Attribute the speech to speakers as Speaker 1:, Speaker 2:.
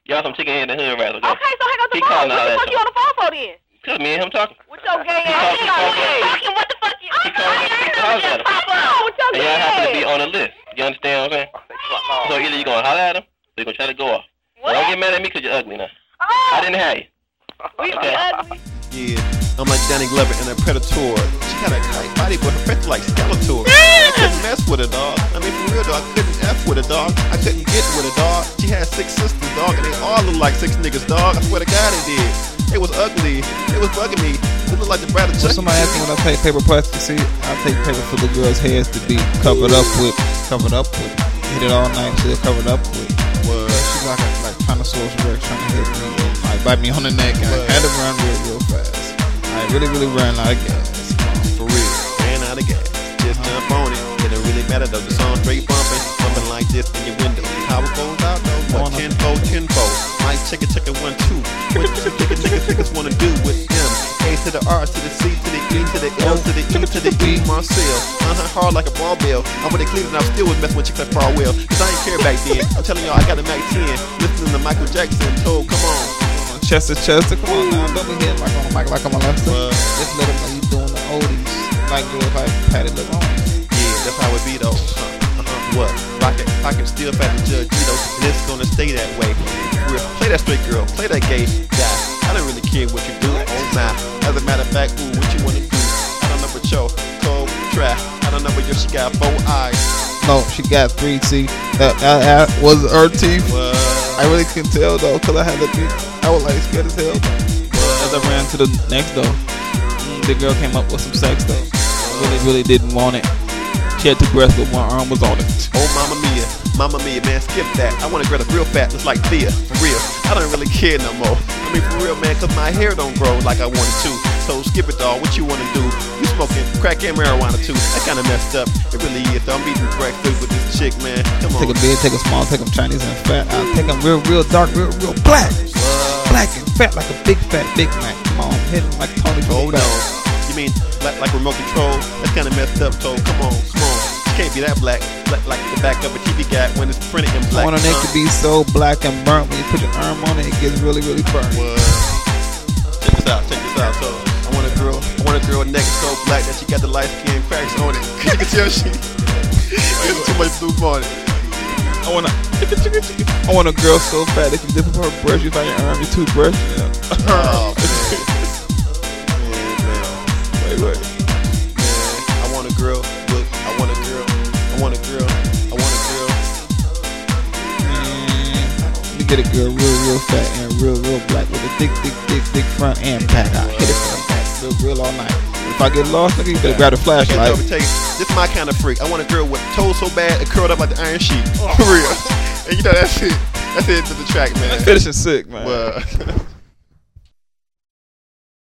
Speaker 1: Y'all some chicken head and hood rats, okay?
Speaker 2: Okay, so hang up the
Speaker 1: He
Speaker 2: phone.
Speaker 1: calling
Speaker 2: What
Speaker 1: out
Speaker 2: the
Speaker 1: that
Speaker 2: fuck you on the phone for then?
Speaker 1: Cause me and him talking.
Speaker 2: With your gay
Speaker 1: He
Speaker 2: ass.
Speaker 1: talking.
Speaker 2: What the fuck you?
Speaker 1: He calling at him.
Speaker 2: Pop up with your
Speaker 1: And
Speaker 2: gay
Speaker 1: y'all have to
Speaker 2: ass.
Speaker 1: be on the list. You understand what I'm saying? So either you gonna holler at him, or you gonna try to go off.
Speaker 2: What?
Speaker 1: Don't get mad at me cause you're ugly now.
Speaker 2: Oh,
Speaker 1: I didn't have you.
Speaker 2: we
Speaker 1: Okay.
Speaker 2: ugly.
Speaker 3: Yeah, I'm like Danny Glover in a Predator. She had a tight body, but her face like Skeletor. I couldn't mess with her, dog. I mean, for real, dog, I couldn't F with her, dog. I couldn't get with her, dog. She had 6 sisters, dog, and they all look like 6 niggas, dog. I swear to God, they did. It was ugly. It was bugging me. It looked like the brother Chucky.
Speaker 4: Somebody asked me when I take paper plasticity, I take paper for the girls' heads to be covered up with. Hit it all night, still covered up with. She's like Tyrannosaurus Rex trying to hit me and like bite me on the neck, and I had to run real fast. I really ran out of gas.
Speaker 3: For real, ran out of gas. Just jump on it. It don't really matter though. The song straight bumping, something like this in your window. How it goes out though? What? Tenfold. Might check it 1, 2. What you niggas wanna do with them? A to the R to the C to the E to the L to the E to the E. Marcel, hard like a barbell. I'm with the Cleveland, I still was messing with Chick Fil A well. Cause I ain't care back then. I'm telling y'all, I got a Mac 10. Listening to Michael Jackson, told, come on.
Speaker 4: Chester, come on now, don't be hitting like on the mic like I'm a lester. Just let them know you doing the oldies, like girls like Patty LaRone.
Speaker 3: Yeah, that's how it be though. What? Rocket still fat to Judge Gito, and it's gonna stay that way. Play that straight girl, play that gay guy. I don't really care what you do, oh my. As a matter of fact, ooh, what you wanna do? I don't know what your cold track. I don't know what your she got 4 eyes.
Speaker 4: No, she got 3 teeth. That was her teeth. I really couldn't tell though, cause I was like scared as hell. As I ran to the next door, the girl came up with some sex though. Really didn't want it. She had 2 breasts, but 1 arm was on it.
Speaker 3: Oh, Mamma Mia, man, skip that. I want a girl that's real fat, just like Thea, for real. I don't really care no more. I mean, for real, man, cause my hair don't grow like I wanted to. So skip it, dog. What you wanna do? You smoking crack and marijuana too. That kinda messed up. It really is. I'm eating breakfast with this chick, man. Come on.
Speaker 4: Take a big, take a small, take them Chinese and fat. I'll take them real dark, real black. Black and fat like a big fat Big Mac. Come on, hit him like Tony.
Speaker 3: Oh no. You mean like remote control? That's kinda messed up, so come on. Can't be that black like the back of a TV guide when it's printed in black.
Speaker 4: I want a neck to be so black and burnt. When you put your arm on it, it gets really burnt.
Speaker 3: Check this out. So I want a girl neck so black that she got the light skin cracks on it. You can tell she there's too much blue on it.
Speaker 4: I want a girl so fat that you dip up her brush, you find your arm, your toothbrush. Yeah.
Speaker 3: Oh man.
Speaker 4: Wait.
Speaker 3: Man, I want a girl. Look, I want a girl.
Speaker 4: You get a girl real fat and real black with a thick front and back. I hit it from the back, real all night. If I get lost, nigga, you better grab the flashlight.
Speaker 3: This is my kind of freak. I want a girl with toes so bad it curled up like the iron sheet. For real. And you know that's it. That's it for the track, man.
Speaker 4: Finishing sick, man.
Speaker 3: Well.